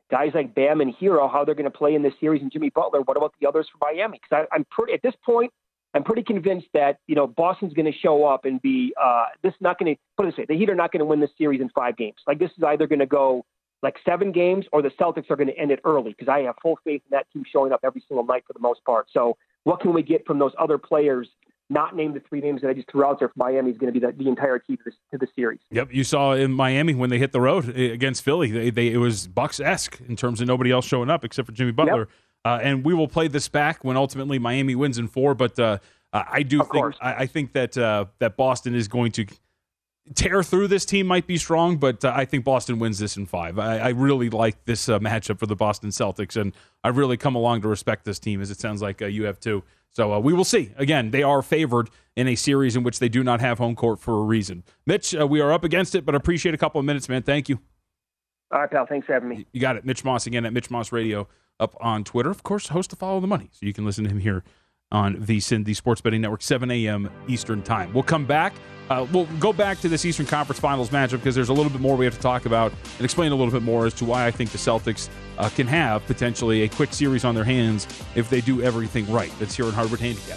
guys like Bam and Hero, how they're going to play in this series, and Jimmy Butler. What about the others for Miami? Because I'm pretty at this point, I'm pretty convinced that you know Boston's going to show up and be. Uh, this is not going to put it this way. The Heat are not going to win this series in five games. Like this is either going to go like seven games, or the Celtics are going to end it early. Because I have full faith in that team showing up every single night for the most part. So what can we get from those other players? Not named the three names that I just threw out there for Miami is going to be the, the entire key to, this, to the series. Yep, you saw in Miami when they hit the road against Philly, they, they it was Bucks-esque in terms of nobody else showing up except for Jimmy Butler. Yep. Uh, and we will play this back when ultimately Miami wins in four. But uh, I do of think I, I think that uh, that Boston is going to tear through this team. Might be strong, but uh, I think Boston wins this in five. I, I really like this uh, matchup for the Boston Celtics, and I really come along to respect this team, as it sounds like uh, you have too. So uh, we will see. Again, they are favored in a series in which they do not have home court for a reason. Mitch, uh, we are up against it, but appreciate a couple of minutes, man. Thank you. All right, pal. Thanks for having me. You got it. Mitch Moss again at Mitch Moss Radio up on Twitter. Of course, host of Follow the Money, so you can listen to him here on VSiN, the Sports Betting Network, seven a.m. Eastern Time. We'll come back. Uh, we'll go back to this Eastern Conference Finals matchup because there's a little bit more we have to talk about and explain a little bit more as to why I think the Celtics uh, can have potentially a quick series on their hands if they do everything right. That's here on Hardwood Handicap.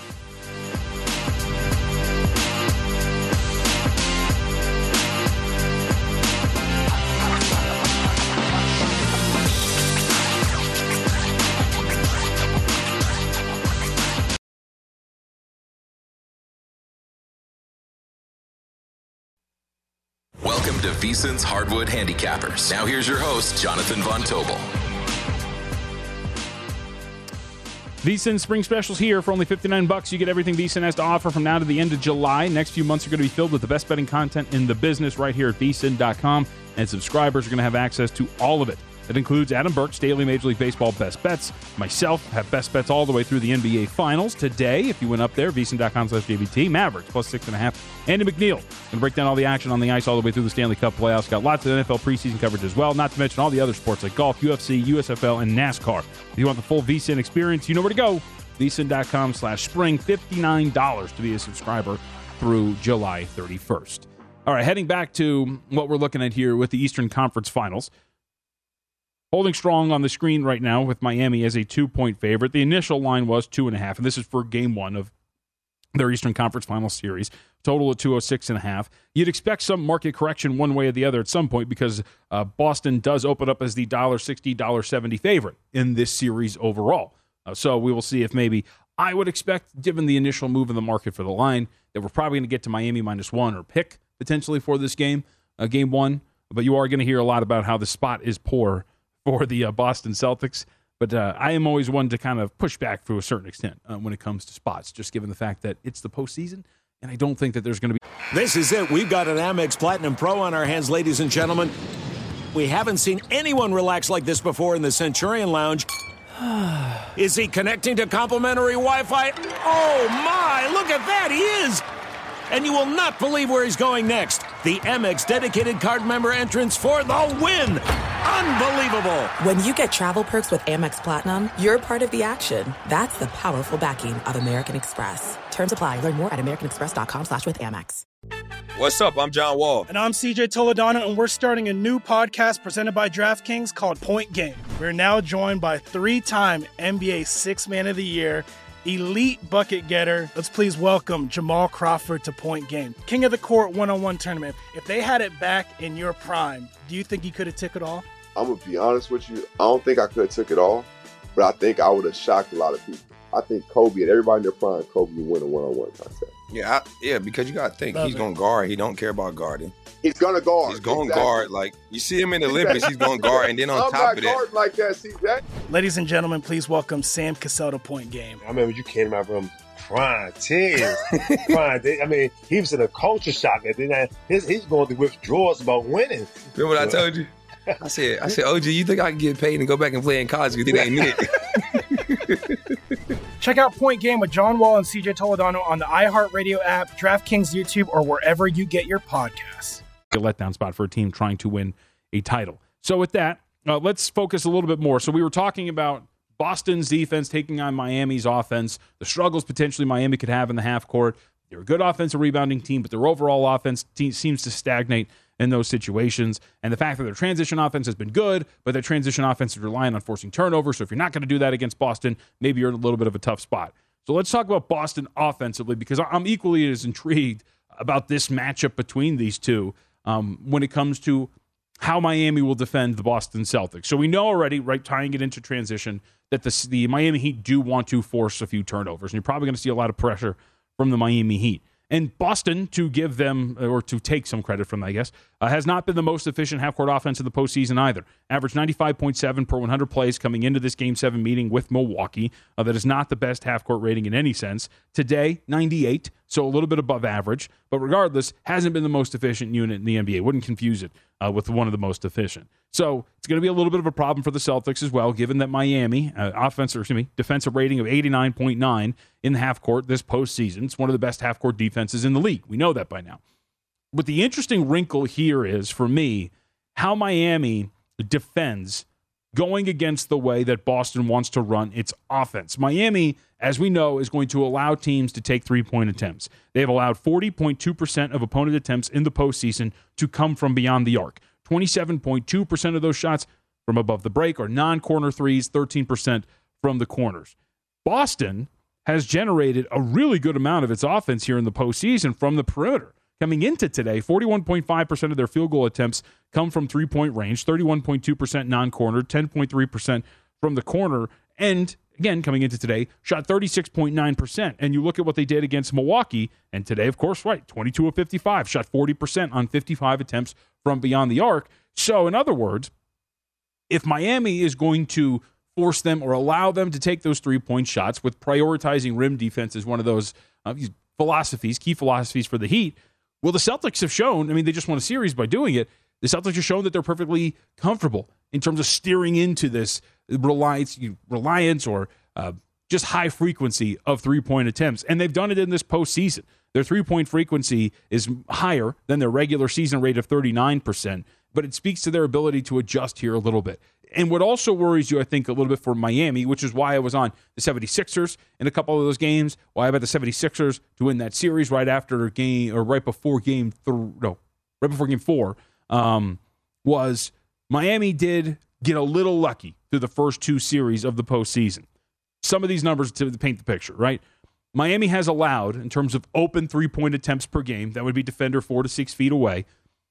Welcome to VSiN's Hardwood Handicappers. Now here's your host, Jonathan Von Tobel. VSiN Spring Specials here for only fifty-nine bucks. You get everything VSiN has to offer from now to the end of July. Next few months are going to be filled with the best betting content in the business right here at V S I N dot com, and subscribers are going to have access to all of it. That includes Adam Burke's daily Major League Baseball best bets. Myself have best bets all the way through the N B A Finals. Today, if you went up there, V S I N dot com slash J B T, Mavericks plus six and a half. Andy McNeil going to break down all the action on the ice all the way through the Stanley Cup playoffs. Got lots of N F L preseason coverage as well, not to mention all the other sports like golf, U F C, U S F L, and NASCAR. If you want the full VSiN experience, you know where to go. V S I N dot com slash spring, fifty-nine dollars to be a subscriber through July thirty-first. All right, heading back to what we're looking at here with the Eastern Conference Finals. Holding strong on the screen right now with Miami as a two-point favorite. The initial line was two and a half, and this is for game one of their Eastern Conference Finals series. Total of two oh six and a half. You'd expect some market correction one way or the other at some point because uh, Boston does open up as the one dollar sixty, one dollar seventy favorite in this series overall. Uh, so we will see if maybe I would expect, given the initial move in the market for the line, that we're probably going to get to Miami minus one or pick potentially for this game, uh, game one. But you are going to hear a lot about how the spot is poor for the uh, Boston Celtics. But uh, I am always one to kind of push back to a certain extent uh, when it comes to spots, just given the fact that it's the postseason, and I don't think that there's going to be... This is it. We've got an Amex Platinum Pro on our hands, ladies and gentlemen. We haven't seen anyone relax like this before in the Centurion Lounge. Is he connecting to complimentary Wi-Fi? Oh, my! Look at that! He is! And you will not believe where he's going next. The Amex dedicated card member entrance for the win! Unbelievable! When you get travel perks with Amex Platinum, you're part of the action. That's the powerful backing of American Express. Terms apply. Learn more at americanexpress.com slash with Amex. What's up? I'm John Wall. And I'm C J Toledano, and we're starting a new podcast presented by DraftKings called Point Game. We're now joined by three-time N B A Sixth Man of the Year, elite bucket getter. Let's please welcome Jamal Crawford to Point Game. King of the Court one-on-one tournament. If they had it back in your prime, do you think you could have took it all? I'm going to be honest with you. I don't think I could have took it all, but I think I would have shocked a lot of people. I think Kobe and everybody in their prime, Kobe would win a one-on-one contest. Yeah, I, yeah, because you got to think, Love he's it. going to guard. He don't care about guarding. He's going to guard. He's going to Exactly. guard. Like, you see him in the Olympics, he's going to guard. And then on I'm top not of that, guarding like that, C J. Ladies and gentlemen, please welcome Sam Cassell to Point Game. I remember you came to my room crying, tears, crying. I mean, he was in a culture shock. And then I, his, he's going through withdrawals about winning. remember what I told you? I said, I said, O G, you think I can get paid and go back and play in college? Because it ain't it. Check out Point Game with John Wall and C J Toledano on the iHeartRadio app, DraftKings YouTube, or wherever you get your podcasts. A letdown spot for a team trying to win a title. So with that, uh, let's focus a little bit more. So we were talking about Boston's defense taking on Miami's offense, the struggles potentially Miami could have in the half court. They're a good offensive rebounding team, but their overall offense team seems to stagnate in those situations. And the fact that their transition offense has been good, but their transition offense is relying on forcing turnovers. So if you're not going to do that against Boston, maybe you're in a little bit of a tough spot. So let's talk about Boston offensively, because I'm equally as intrigued about this matchup between these two um, when it comes to how Miami will defend the Boston Celtics. So we know already, right, tying it into transition, that the, the Miami Heat do want to force a few turnovers, and you're probably going to see a lot of pressure from the Miami Heat. And Boston, to give them, or to take some credit from, I guess, uh, has not been the most efficient half-court offense in the postseason either. Averaged ninety-five point seven per one hundred plays coming into this Game seven meeting with Milwaukee. Uh, that is not the best half-court rating in any sense. Today, ninety-eight, so a little bit above average. But regardless, hasn't been the most efficient unit in the N B A. Wouldn't confuse it uh, with one of the most efficient. So it's going to be a little bit of a problem for the Celtics as well, given that Miami, uh, offense, or excuse me, defensive rating of eighty-nine point nine in the half-court this postseason. It's one of the best half-court defenses in the league. We know that by now. But the interesting wrinkle here is, for me, how Miami defends going against the way that Boston wants to run its offense. Miami, as we know, is going to allow teams to take three-point attempts. They have allowed forty point two percent of opponent attempts in the postseason to come from beyond the arc. twenty-seven point two percent of those shots from above the break are non-corner threes, thirteen percent from the corners. Boston has generated a really good amount of its offense here in the postseason from the perimeter. Coming into today, forty-one point five percent of their field goal attempts come from three-point range, thirty-one point two percent non-corner, ten point three percent from the corner, and again, coming into today, shot thirty-six point nine percent. And you look at what they did against Milwaukee, and today, of course, right, twenty-two of fifty-five, shot forty percent on fifty-five attempts from beyond the arc. So, in other words, if Miami is going to force them or allow them to take those three-point shots, with prioritizing rim defense as one of those uh, philosophies, key philosophies for the Heat, well, the Celtics have shown, I mean, they just won a series by doing it. The Celtics have shown that they're perfectly comfortable in terms of steering into this reliance, you know, reliance or uh, just high frequency of three-point attempts. And they've done it in this postseason. Their three-point frequency is higher than their regular season rate of thirty-nine percent, but it speaks to their ability to adjust here a little bit. And what also worries you, I think, a little bit for Miami, which is why I was on the seventy-sixers in a couple of those games, why I bet the seventy-sixers to win that series right after game, or right before game three, no, right before game four, um, was Miami did get a little lucky through the first two series of the postseason. Some of these numbers to paint the picture, right? Miami has allowed, in terms of open three-point attempts per game, that would be defender four to six feet away,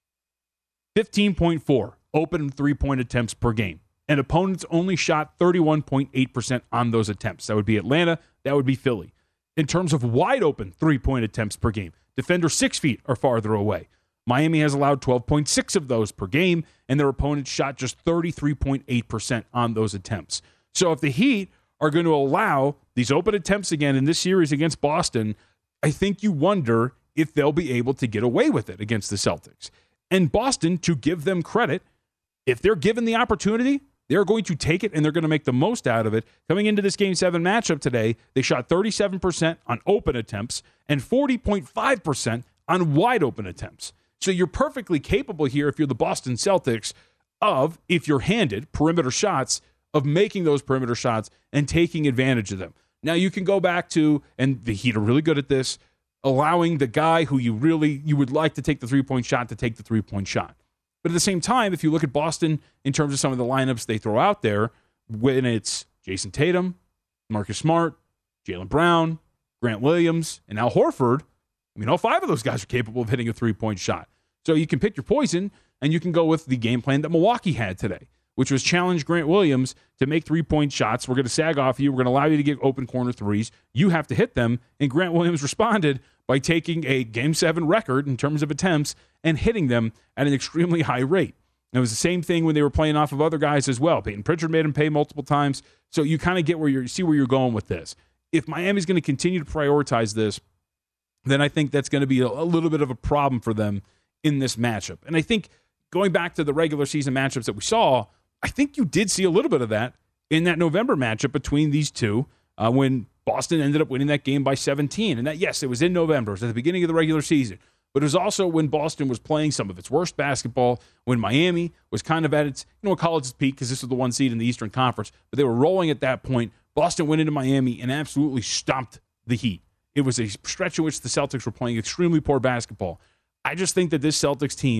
fifteen point four open three-point attempts per game. And opponents only shot thirty-one point eight percent on those attempts. That would be Atlanta. That would be Philly. In terms of wide open three-point attempts per game, defender six feet or farther away. Miami has allowed twelve point six of those per game, and their opponents shot just thirty-three point eight percent on those attempts. So if the Heat are going to allow these open attempts again in this series against Boston, I think you wonder if they'll be able to get away with it against the Celtics. And Boston, to give them credit, if they're given the opportunity, they're going to take it, and they're going to make the most out of it. Coming into this Game seven matchup today, they shot thirty-seven percent on open attempts and forty point five percent on wide open attempts. So you're perfectly capable here, if you're the Boston Celtics, of, if you're handed perimeter shots, of making those perimeter shots and taking advantage of them. Now you can go back to, and the Heat are really good at this, allowing the guy who you really, you would like to take the three-point shot to take the three-point shot. But at the same time, if you look at Boston in terms of some of the lineups they throw out there, when it's Jason Tatum, Marcus Smart, Jaylen Brown, Grant Williams, and Al Horford, I mean, all five of those guys are capable of hitting a three-point shot. So you can pick your poison, and you can go with the game plan that Milwaukee had today, which was challenge Grant Williams to make three-point shots. We're going to sag off you. We're going to allow you to get open corner threes. You have to hit them. And Grant Williams responded by taking a Game seven record in terms of attempts and hitting them at an extremely high rate. It was the same thing when they were playing off of other guys as well. Peyton Pritchard made him pay multiple times. So you kind of get where you're, see where you're going with this. If Miami's going to continue to prioritize this, then I think that's going to be a, a little bit of a problem for them in this matchup. And I think going back to the regular season matchups that we saw, I think you did see a little bit of that in that November matchup between these two uh, when Boston ended up winning that game by seventeen. And that, yes, it was in November. It was at the beginning of the regular season. But it was also when Boston was playing some of its worst basketball, when Miami was kind of at its, you know, college's peak, because this was the one seed in the Eastern Conference. But they were rolling at that point. Boston went into Miami and absolutely stomped the Heat. It was a stretch in which the Celtics were playing extremely poor basketball. I just think that this Celtics team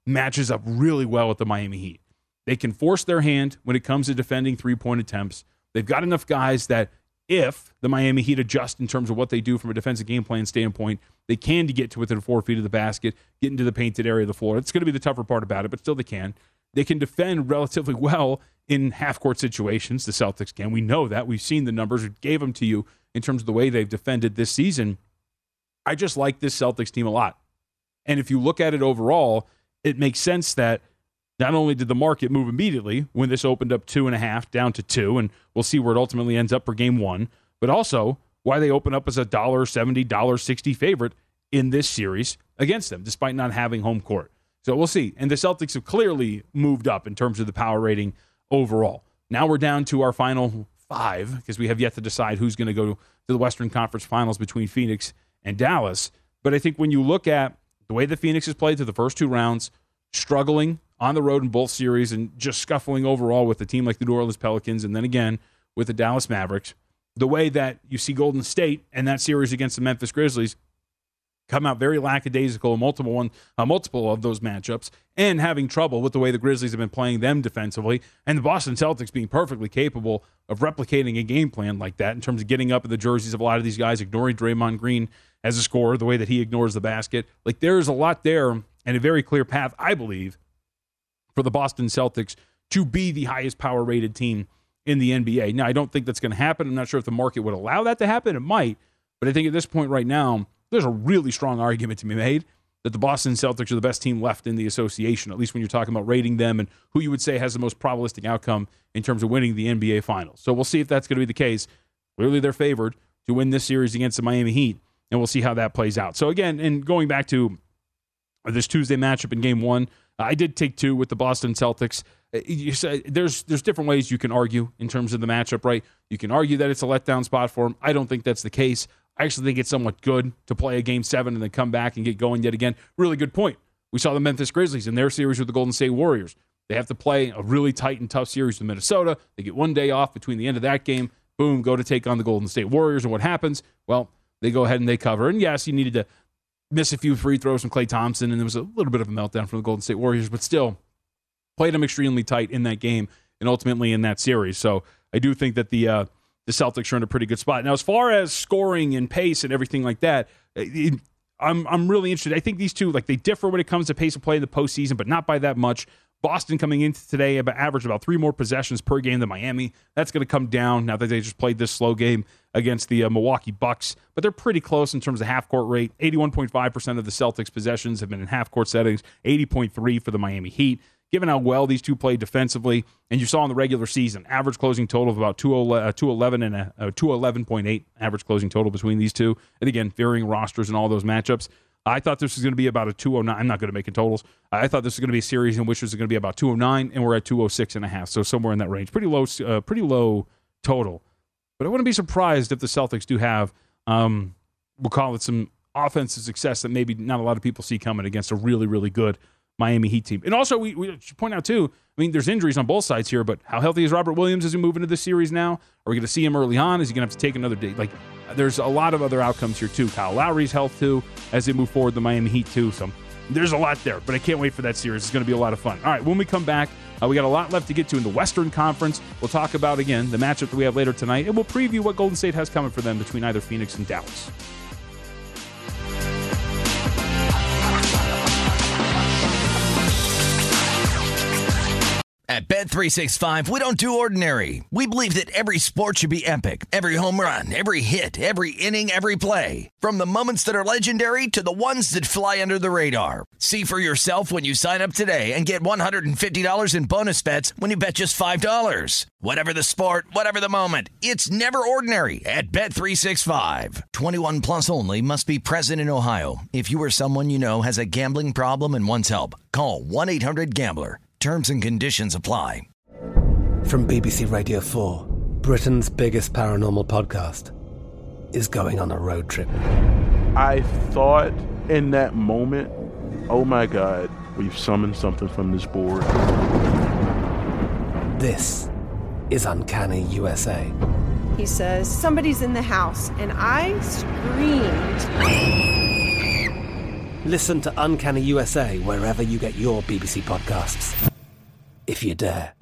matches up really well with the Miami Heat. They can force their hand when it comes to defending three-point attempts. They've got enough guys that if the Miami Heat adjust in terms of what they do from a defensive game plan standpoint, they can to get to within four feet of the basket, get into the painted area of the floor. It's going to be the tougher part about it, but still they can. They can defend relatively well in half-court situations. The Celtics can. We know that. We've seen the numbers. We gave them to you in terms of the way they've defended this season. I just like this Celtics team a lot. And if you look at it overall, it makes sense that not only did the market move immediately when this opened up two and a half down to two, and we'll see where it ultimately ends up for game one, but also why they open up as a one dollar seventy, one dollar sixty favorite in this series against them, despite not having home court. So we'll see. And the Celtics have clearly moved up in terms of the power rating overall. Now we're down to our final five because we have yet to decide who's going to go to the Western Conference Finals between Phoenix and Dallas. But I think when you look at the way the Phoenix has played through the first two rounds, struggling on the road in both series and just scuffling overall with a team like the New Orleans Pelicans and then again with the Dallas Mavericks, the way that you see Golden State and that series against the Memphis Grizzlies come out very lackadaisical in multiple, one, uh, multiple of those matchups and having trouble with the way the Grizzlies have been playing them defensively, and the Boston Celtics being perfectly capable of replicating a game plan like that in terms of getting up in the jerseys of a lot of these guys, ignoring Draymond Green as a scorer, the way that he ignores the basket. Like, there's a lot there and a very clear path, I believe, for the Boston Celtics to be the highest power-rated team in the N B A. Now, I don't think that's going to happen. I'm not sure if the market would allow that to happen. It might. But I think at this point right now, there's a really strong argument to be made that the Boston Celtics are the best team left in the association, at least when you're talking about rating them and who you would say has the most probabilistic outcome in terms of winning the N B A Finals. So we'll see if that's going to be the case. Clearly, they're favored to win this series against the Miami Heat, and we'll see how that plays out. So again, and going back to this Tuesday matchup in Game One, I did take two with the Boston Celtics. You say there's there's different ways you can argue in terms of the matchup, right? You can argue that it's a letdown spot for them. I don't think that's the case. I actually think it's somewhat good to play a Game seven and then come back and get going yet again. Really good point. We saw the Memphis Grizzlies in their series with the Golden State Warriors. They have to play a really tight and tough series with Minnesota. They get one day off between the end of that game. Boom, go to take on the Golden State Warriors. And what happens? Well, they go ahead and they cover. And yes, you needed to miss a few free throws from Klay Thompson, and there was a little bit of a meltdown from the Golden State Warriors, but still played them extremely tight in that game and ultimately in that series. So I do think that the uh, the Celtics are in a pretty good spot. Now, as far as scoring and pace and everything like that, it, I'm I'm really interested. I think these two, like, they differ when it comes to pace of play in the postseason, but not by that much. Boston coming into today about average about three more possessions per game than Miami. That's going to come down now that they just played this slow game against the uh, Milwaukee Bucks. But they're pretty close in terms of half-court rate. eighty-one point five percent of the Celtics' possessions have been in half-court settings, eighty point three for the Miami Heat. Given how well these two played defensively, and you saw in the regular season, average closing total of about two eleven and a, uh, two eleven point eight average closing total between these two. And again, varying rosters in all those matchups. I thought this was going to be about a two oh nine. I'm not going to make it totals. I thought this was going to be a series in which it was going to be about two oh nine, and we're at two oh six and a half, so somewhere in that range. Pretty low, uh, pretty low total. But I wouldn't be surprised if the Celtics do have, um, we'll call it some offensive success that maybe not a lot of people see coming against a really, really good Miami Heat team. And also, we, we should point out, too, I mean, there's injuries on both sides here, but how healthy is Robert Williams as we move into this series now? Are we going to see him early on? Is he going to have to take another day? Like, there's a lot of other outcomes here, too. Kyle Lowry's health, too, as they move forward, the Miami Heat, too. So there's a lot there, but I can't wait for that series. It's going to be a lot of fun. All right, when we come back, uh, we got a lot left to get to in the Western Conference. We'll talk about, again, the matchup that we have later tonight, and we'll preview what Golden State has coming for them between either Phoenix and Dallas. At Bet three sixty-five, we don't do ordinary. We believe that every sport should be epic. Every home run, every hit, every inning, every play. From the moments that are legendary to the ones that fly under the radar. See for yourself when you sign up today and get one hundred fifty dollars in bonus bets when you bet just five dollars. Whatever the sport, whatever the moment, it's never ordinary at Bet three sixty-five. twenty-one plus only. Must be present in Ohio. If you or someone you know has a gambling problem and wants help, call one eight hundred gambler. Terms and conditions apply. From B B C Radio four, Britain's biggest paranormal podcast is going on a road trip. I thought in that moment, oh my God, we've summoned something from this board. This is Uncanny U S A. He says, somebody's in the house, and I screamed. Listen to Uncanny U S A wherever you get your B B C podcasts, if you dare.